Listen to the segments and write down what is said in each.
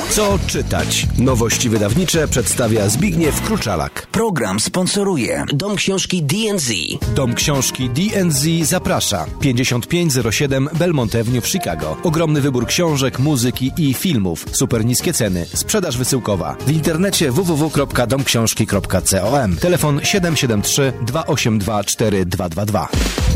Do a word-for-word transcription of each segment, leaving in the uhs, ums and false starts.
Co czytać? Nowości wydawnicze przedstawia Zbigniew Kruczalak. Program sponsoruje Dom Książki D and Z. Dom Książki D and Z zaprasza. pięćdziesiąt pięć zero siedem Belmont Avenue w Chicago. Ogromny wybór książek, muzyki i filmów. Super niskie ceny. Sprzedaż wysyłkowa. W internecie w w w kropka dom książki kropka com. Telefon siedem siedem trzy dwa osiem dwa cztery dwa dwa dwa.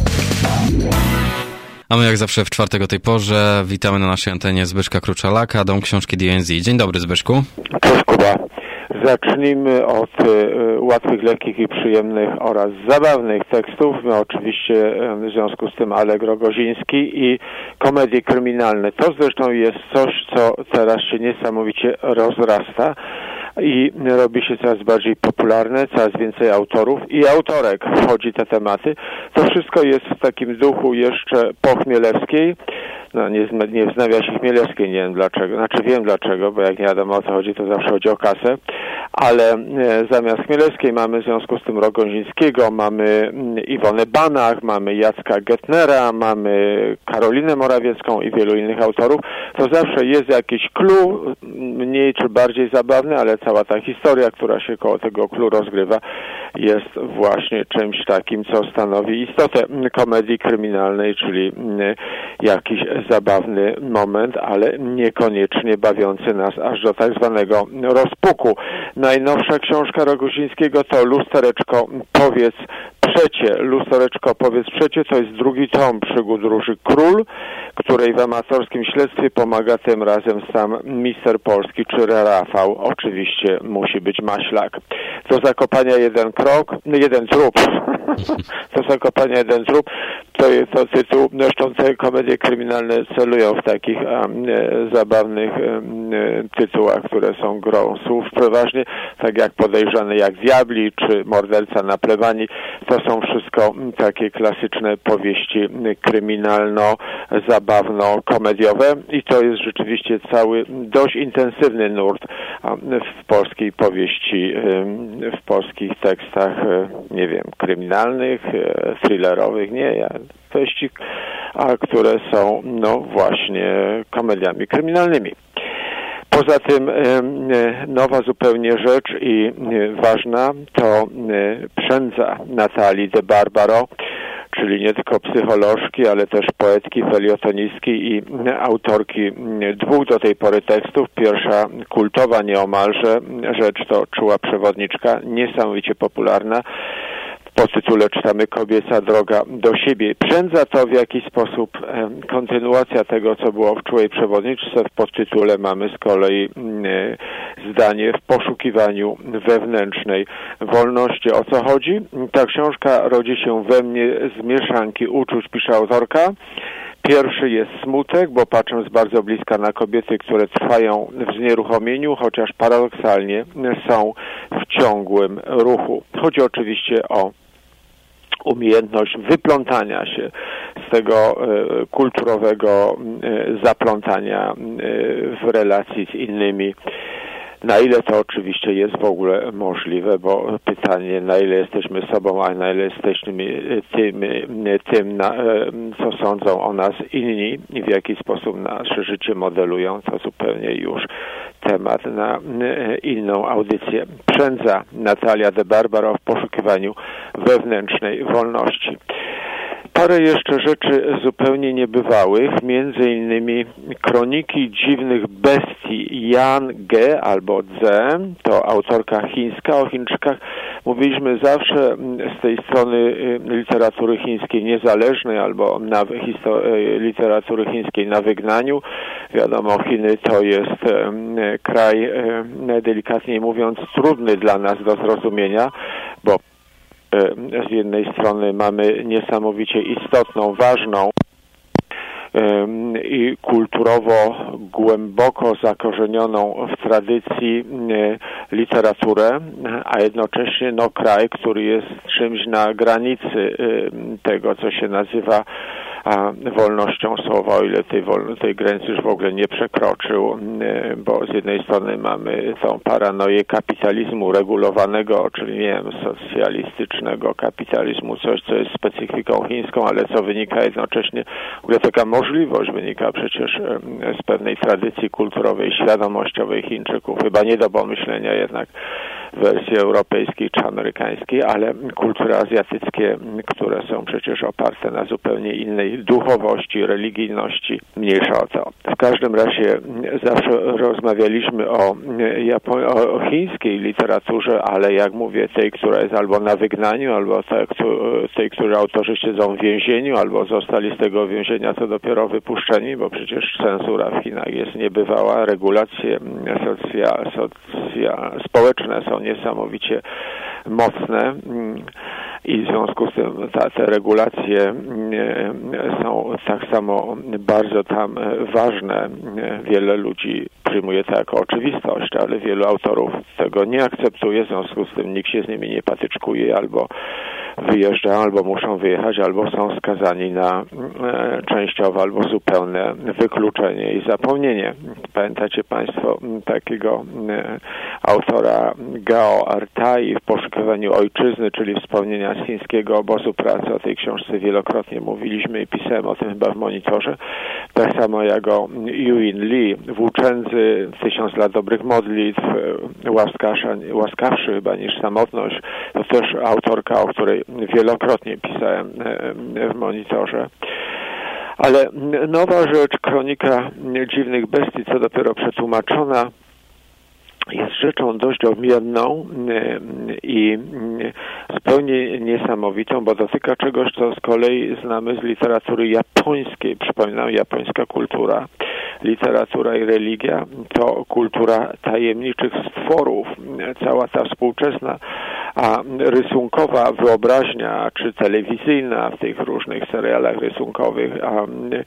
A my jak zawsze w czwartek o tej porze witamy na naszej antenie Zbyszka Kruczalaka, Dom Książki D and Z. Dzień dobry, Zbyszku. Cześć, Kuba. Zacznijmy od y, łatwych, lekkich i przyjemnych oraz zabawnych tekstów. No, oczywiście y, w związku z tym Allegro Goziński i komedie kryminalne. To zresztą jest coś, co teraz się niesamowicie rozrasta i robi się coraz bardziej popularne, coraz więcej autorów i autorek wchodzi te tematy. To wszystko jest w takim duchu jeszcze po Chmielewskiej. No nie, nie wznawia się Chmielewskiej, nie wiem dlaczego. Znaczy wiem dlaczego, bo jak nie wiadomo o co chodzi, to zawsze chodzi o kasę. Ale e, zamiast Chmielewskiej mamy w związku z tym Rogozińskiego, mamy Iwonę Banach, mamy Jacka Getnera, mamy Karolinę Morawiecką i wielu innych autorów. To zawsze jest jakiś clue, mniej czy bardziej zabawny, ale cała ta historia, która się koło tego clue rozgrywa, jest właśnie czymś takim, co stanowi istotę komedii kryminalnej, czyli jakiś zabawny moment, ale niekoniecznie bawiący nas aż do tak zwanego rozpuku. Najnowsza książka Rogozińskiego to Lustereczko, powiedz przecie. Lustereczko, powiedz przecie to jest drugi tom przygód Róży Król, której w amatorskim śledztwie pomaga tym razem sam mister Polski, czy Rafał. Oczywiście musi być Maślak. Do zakopania jeden krok, jeden trup. Do zakopania jeden trup. To jest to tytuł. Zresztą te komedie kryminalne celują w takich um, zabawnych um, tytułach, które są grą słów przeważnie, tak jak Podejrzany jak diabli, czy Morderca na plebanii. To są wszystko takie klasyczne powieści kryminalno-zabawno-komediowe i to jest rzeczywiście cały dość intensywny nurt w polskiej powieści, w polskich tekstach, nie wiem, kryminalnych, thrillerowych, nie, powieści, a które są, no właśnie, komediami kryminalnymi. Poza tym nowa zupełnie rzecz i ważna to Przędza Natalii de Barbaro, czyli nie tylko psycholożki, ale też poetki, felietonistki i autorki dwóch do tej pory tekstów. Pierwsza kultowa nieomalże rzecz to Czuła przewodniczka, niesamowicie popularna. Po tytule czytamy Kobieca droga do siebie. Przędza to w jakiś sposób e, kontynuacja tego, co było w Czułej przewodniczce. W podtytule mamy z kolei e, zdanie w poszukiwaniu wewnętrznej wolności. O co chodzi? Ta książka rodzi się we mnie z mieszanki uczuć, pisze autorka. Pierwszy jest smutek, bo patrzę z bardzo bliska na kobiety, które trwają w znieruchomieniu, chociaż paradoksalnie są w ciągłym ruchu. Chodzi oczywiście o umiejętność wyplątania się z tego e, kulturowego e, zaplątania e, w relacji z innymi. Na ile to oczywiście jest w ogóle możliwe, bo pytanie, na ile jesteśmy sobą, a na ile jesteśmy tym, tym na, co sądzą o nas inni i w jaki sposób nasze życie modelują, to zupełnie już temat na inną audycję. Przędza Natalia de Barbaro w poszukiwaniu wewnętrznej wolności. Parę jeszcze rzeczy zupełnie niebywałych, między innymi Kroniki dziwnych bestii Jan Ge albo Dze, to autorka chińska. O Chińczykach mówiliśmy zawsze z tej strony literatury chińskiej niezależnej albo na literatury chińskiej na wygnaniu. Wiadomo, Chiny to jest kraj, delikatniej mówiąc, trudny dla nas do zrozumienia, bo z jednej strony mamy niesamowicie istotną, ważną i kulturowo głęboko zakorzenioną w tradycji literaturę, a jednocześnie no, kraj, który jest czymś na granicy tego, co się nazywa a wolnością słowa, o ile tej, wolno, tej granicy już w ogóle nie przekroczył, bo z jednej strony mamy tą paranoję kapitalizmu regulowanego, czyli nie wiem, socjalistycznego kapitalizmu, coś, co jest specyfiką chińską, ale co wynika jednocześnie, w ogóle taka możliwość wynika przecież z pewnej tradycji kulturowej, świadomościowej Chińczyków, chyba nie do pomyślenia jednak w wersji europejskiej czy amerykańskiej, ale kultury azjatyckie, które są przecież oparte na zupełnie innej duchowości, religijności, mniejsza o to. W każdym razie zawsze rozmawialiśmy o, Japo- o chińskiej literaturze, ale jak mówię, tej, która jest albo na wygnaniu, albo tej, tej, której autorzy siedzą w więzieniu, albo zostali z tego więzienia to dopiero wypuszczeni, bo przecież cenzura w Chinach jest niebywała, regulacje socja, socja, społeczne są niesamowicie mocne i w związku z tym ta, te regulacje są tak samo bardzo tam ważne. Wiele ludzi przyjmuje to jako oczywistość, ale wielu autorów tego nie akceptuje, w związku z tym nikt się z nimi nie patyczkuje, albo wyjeżdża, albo muszą wyjechać, albo są skazani na e, częściowe albo zupełne wykluczenie i zapomnienie. Pamiętacie Państwo takiego e, autora Gao Artai w poszukiwaniu ojczyzny, czyli wspomnienia z chińskiego obozu pracy. O tej książce wielokrotnie mówiliśmy i pisałem o tym chyba w Monitorze. Tak samo jak o Yuin Li, Włóczędzy, Tysiąc lat dobrych modlitw, łaskawszy chyba niż samotność. To też autorka, o której wielokrotnie pisałem w Monitorze. Ale nowa rzecz, Kronika dziwnych bestii, co dopiero przetłumaczona, jest rzeczą dość odmienną i zupełnie niesamowitą, bo dotyka czegoś, co z kolei znamy z literatury japońskiej. Przypominam, japońska kultura, literatura i religia to kultura tajemniczych stworów. Cała ta współczesna a rysunkowa wyobraźnia, czy telewizyjna w tych różnych serialach rysunkowych, a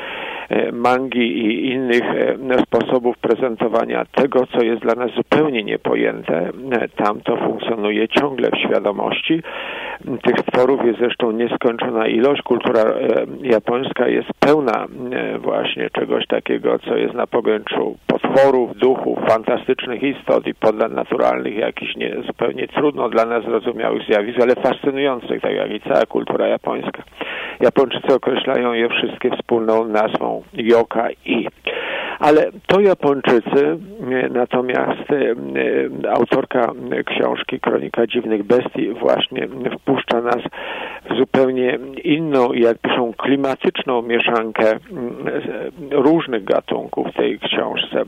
mangi i innych sposobów prezentowania tego, co jest dla nas zupełnie niepojęte. Tam to funkcjonuje ciągle w świadomości. Tych stworów jest zresztą nieskończona ilość. Kultura japońska jest pełna właśnie czegoś takiego, co jest na pograniczu potworów, duchów, fantastycznych istot i ponadnaturalnych, jakichś nie, zupełnie trudno dla nas zrozumiałych zjawisk, ale fascynujących, tak jak i cała kultura japońska. Japończycy określają je wszystkie wspólną nazwą yokai. Ale to Japończycy, natomiast autorka książki Kronika dziwnych bestii właśnie wpuszcza nas w zupełnie inną, jak piszą, klimatyczną mieszankę różnych gatunków w tej książce.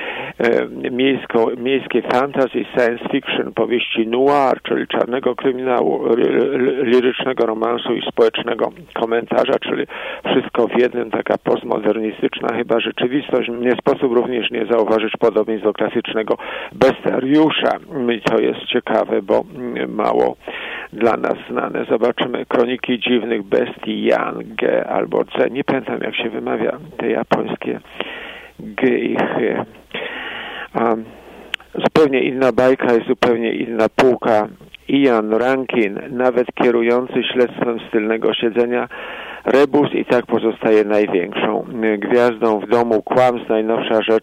Miejsko, miejskie fantasy, science fiction, powieści noir, czyli czarnego kryminału, lirycznego romansu i społecznego komentarza, czyli wszystko w jednym, taka postmodernistyczna chyba rzeczywistość. Nie sposób również nie zauważyć podobieństw do klasycznego bestiariusza. I to jest ciekawe, bo mało dla nas znane. Zobaczymy Kroniki dziwnych bestii Jan, G albo C. Nie pamiętam, jak się wymawia te japońskie G i H. Um, zupełnie inna bajka, jest zupełnie inna półka. Ian Rankin, nawet kierujący śledztwem z tylnego siedzenia, rebus i tak pozostaje największą gwiazdą. W domu kłamstw, najnowsza rzecz,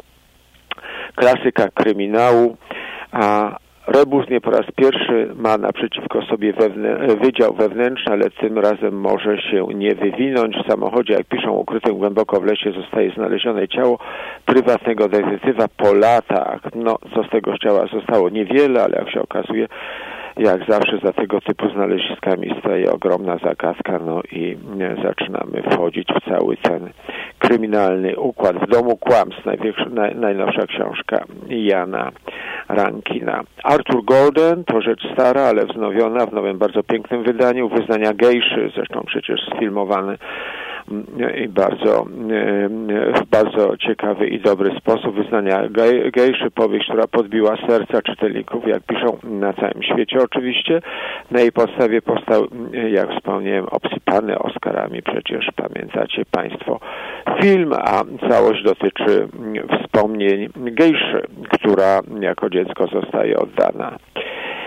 klasyka kryminału, a rebus nie po raz pierwszy ma naprzeciwko sobie wewnę- wydział wewnętrzny, ale tym razem może się nie wywinąć. W samochodzie, jak piszą, ukrytym głęboko w lesie zostaje znalezione ciało prywatnego detektywa po latach. No, co z tego ciała zostało? Niewiele, ale jak się okazuje, jak zawsze za tego typu znaleziskami staje ogromna zagadka, no i zaczynamy wchodzić w cały ten kryminalny układ. W domu kłamstw, naj, najnowsza książka Jana Rankina. Arthur Golden to rzecz stara, ale wznowiona w nowym, bardzo pięknym wydaniu. Wyznania gejszy, zresztą przecież sfilmowany i bardzo, w bardzo ciekawy i dobry sposób. Wyznania gejszy, powieść, która podbiła serca czytelników, jak piszą, na całym świecie oczywiście. Na jej podstawie powstał, jak wspomniałem, obsypany Oscarami, przecież pamiętacie Państwo, film, a całość dotyczy wspomnień gejszy, która jako dziecko zostaje oddana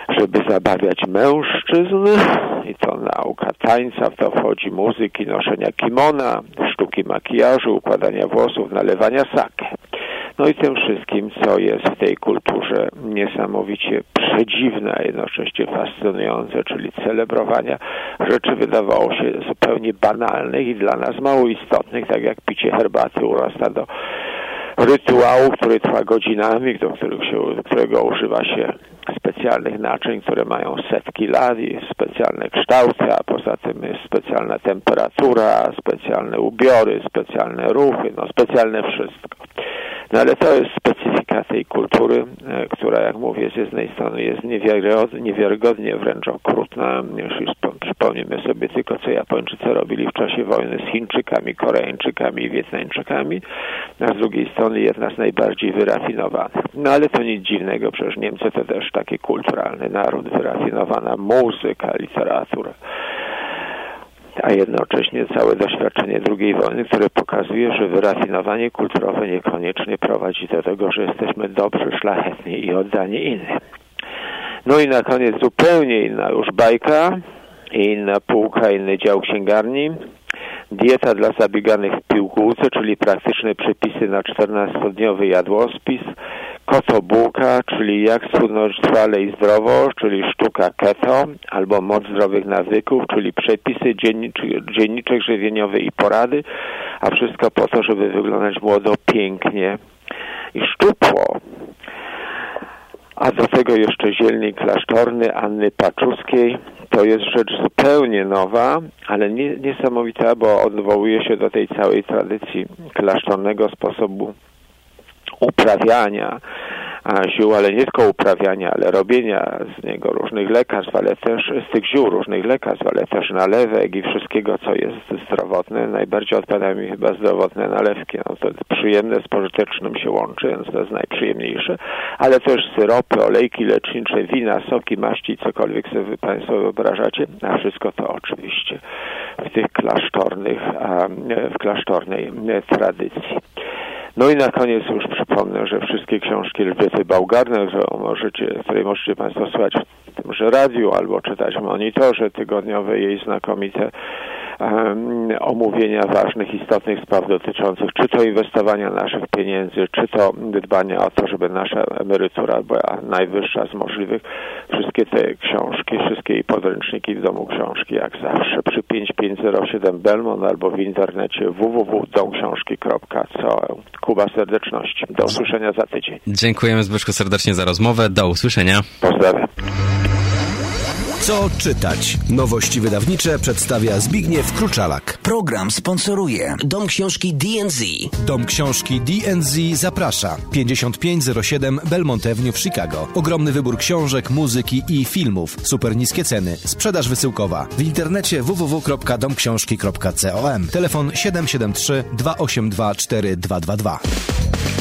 żeby zabawiać mężczyzn i to nauka tańca, w to wchodzi muzyki, noszenia kimona, sztuki makijażu, układania włosów, nalewania sake. No i tym wszystkim, co jest w tej kulturze niesamowicie przedziwne, a jednocześnie fascynujące, czyli celebrowania rzeczy wydawało się zupełnie banalnych i dla nas mało istotnych, tak jak picie herbaty urasta do rytuału, który trwa godzinami, do których się, do którego używa się specjalnych naczyń, które mają setki lat i specjalne kształty, a poza tym jest specjalna temperatura, specjalne ubiory, specjalne ruchy, no specjalne wszystko. No ale to jest specyfika tej kultury, która, jak mówię, z jednej strony jest niewiarygodnie, niewiarygodnie wręcz okrutna, jeśli przypomnimy sobie tylko, co Japończycy robili w czasie wojny z Chińczykami, Koreańczykami i Wietnamczykami, a z drugiej strony jedna z najbardziej wyrafinowanych. No ale to nic dziwnego, przecież Niemcy to też taki kulturalny naród, wyrafinowana muzyka, literatura, a jednocześnie całe doświadczenie drugiej wojny, które pokazuje, że wyrafinowanie kulturowe niekoniecznie prowadzi do tego, że jesteśmy dobrzy, szlachetni i oddani innym. No i na koniec zupełnie inna już bajka, inna półka, inny dział księgarni. Dieta dla zabieganych w pigułce, czyli praktyczne przepisy na czternastodniowy jadłospis. Kotobułka, czyli jak schudnąć trwale i zdrowo, czyli sztuka keto, albo moc zdrowych nawyków, czyli przepisy, dzienniczek, dzienniczek żywieniowy i porady, a wszystko po to, żeby wyglądać młodo, pięknie i szczupło. A do tego jeszcze zielnik klasztorny Anny Paczuskiej. To jest rzecz zupełnie nowa, ale nie, niesamowita, bo odwołuje się do tej całej tradycji klasztornego sposobu uprawiania ziół, ale nie tylko uprawiania, ale robienia z niego różnych lekarstw, ale też z tych ziół różnych lekarstw, ale też nalewek i wszystkiego, co jest zdrowotne. Najbardziej odpowiadają mi chyba zdrowotne nalewki. No to przyjemne z pożytecznym się łączy, więc to jest najprzyjemniejsze, ale też syropy, olejki lecznicze, wina, soki, maści, cokolwiek sobie Państwo wyobrażacie, a wszystko to oczywiście w tych klasztornych, w klasztornej tradycji. No i na koniec już przypomnę, że wszystkie książki Elżbiety Baugarner, którą możecie, której możecie Państwo słuchać w tymże radiu albo czytać w monitorze, tygodniowe jej znakomite um, omówienia ważnych, istotnych spraw dotyczących czy to inwestowania naszych pieniędzy, czy to dbania o to, żeby nasza emerytura była najwyższa z możliwych. Wszystkie te książki, wszystkie jej podręczniki w Domu Książki, jak zawsze, przy pięć pięć zero siedem Belmont albo w internecie w w w kropka dom książki kropka co. Kuba serdeczności. Do usłyszenia za tydzień. Dziękujemy Zbyszku serdecznie za rozmowę. Do usłyszenia. Pozdrawiam. Co czytać? Nowości wydawnicze przedstawia Zbigniew Kruczalak. Program sponsoruje Dom Książki D and Z. Dom Książki D and Z zaprasza. pięćdziesiąt pięć zero siedem Belmont Avenue w Chicago. Ogromny wybór książek, muzyki i filmów. Super niskie ceny. Sprzedaż wysyłkowa. W internecie w w w kropka dom książki kropka com. Telefon siedem siedem trzy dwa osiem dwa cztery dwa dwa dwa.